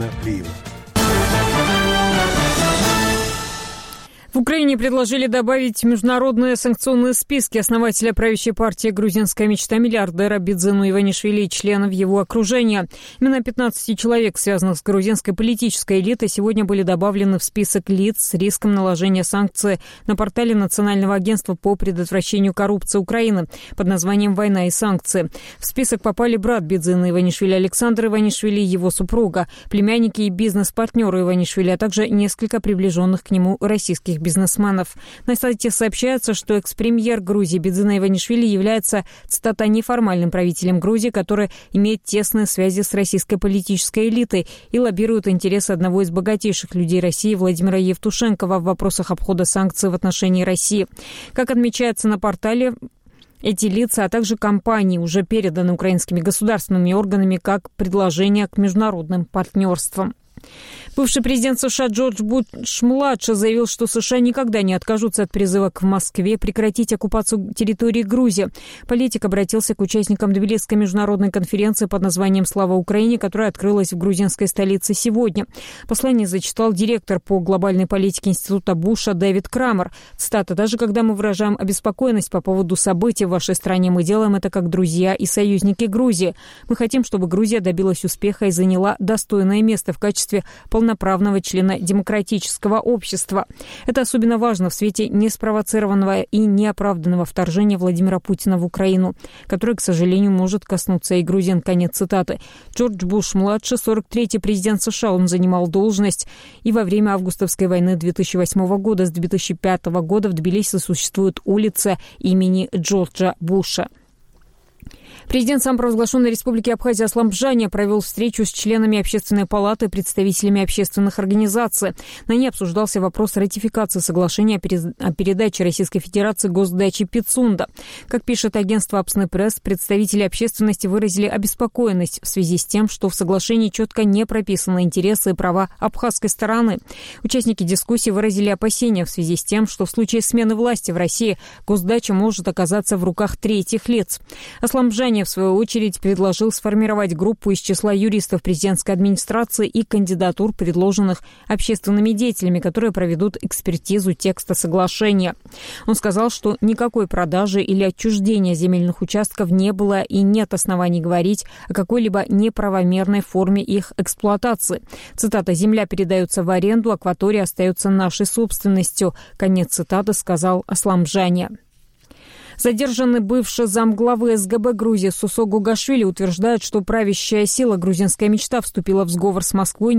В Украине предложили добавить международные санкционные списки основателя правящей партии «Грузинская мечта» миллиардера Бидзину Иванишвили и членов его окружения. Именно 15 человек, связанных с грузинской политической элитой, сегодня были добавлены в список лиц с риском наложения санкций на портале Национального агентства по предотвращению коррупции Украины под названием «Война и санкции». В список попали брат Бидзина Иванишвили Александр Иванишвили и его супруга, племянники и бизнес-партнеры Иванишвили, а также несколько приближенных к нему российских бизнесменов. На сайте сообщается, что экс-премьер Грузии Бидзина Иванишвили является, цитата, неформальным правителем Грузии, который имеет тесные связи с российской политической элитой и лоббирует интересы одного из богатейших людей России Владимира Евтушенкова в вопросах обхода санкций в отношении России. Как отмечается на портале, эти лица, а также компании уже переданы украинскими государственными органами как предложение к международным партнерствам. Бывший президент США Джордж Буш-младший заявил, что США никогда не откажутся от призыва к Москве прекратить оккупацию территории Грузии. Политик обратился к участникам Тбилисской международной конференции под названием «Слава Украине», которая открылась в грузинской столице сегодня. Послание зачитал директор по глобальной политике Института Буша Дэвид Крамер. Цитата: «Даже когда мы выражаем обеспокоенность по поводу событий в вашей стране, мы делаем это как друзья и союзники Грузии. Мы хотим, чтобы Грузия добилась успеха и заняла достойное место в качестве полноправного члена демократического общества. Это особенно важно в свете неспровоцированного и неоправданного вторжения Владимира Путина в Украину, которое, к сожалению, может коснуться и грузин». Конец цитаты. Джордж Буш-младший, 43-й президент США. Он занимал должность и во время августовской войны 2008 года. С 2005 года в Тбилиси существует улица имени Джорджа Буша. Президент самопровозглашенной республики Абхазия Аслам Бжаня провел встречу с членами Общественной палаты и представителями общественных организаций. На ней обсуждался вопрос ратификации соглашения о передаче Российской Федерации госдачи Пицунда. Как пишет агентство «Апсны Пресс», представители общественности выразили обеспокоенность в связи с тем, что в соглашении четко не прописаны интересы и права абхазской стороны. Участники дискуссии выразили опасения в связи с тем, что в случае смены власти в России госдача может оказаться в руках третьих лиц. Аслам Бжаня, в свою очередь, предложил сформировать группу из числа юристов президентской администрации и кандидатур, предложенных общественными деятелями, которые проведут экспертизу текста соглашения. Он сказал, что никакой продажи или отчуждения земельных участков не было и нет оснований говорить о какой-либо неправомерной форме их эксплуатации. Цитата: «Земля передается в аренду, акватория остается нашей собственностью». Конец цитаты, сказал Аслам Бжаня. Задержанный бывший замглавы СГБ Грузии Сусо Гугашвили утверждает, что правящая сила «Грузинская мечта» вступила в сговор с Москвой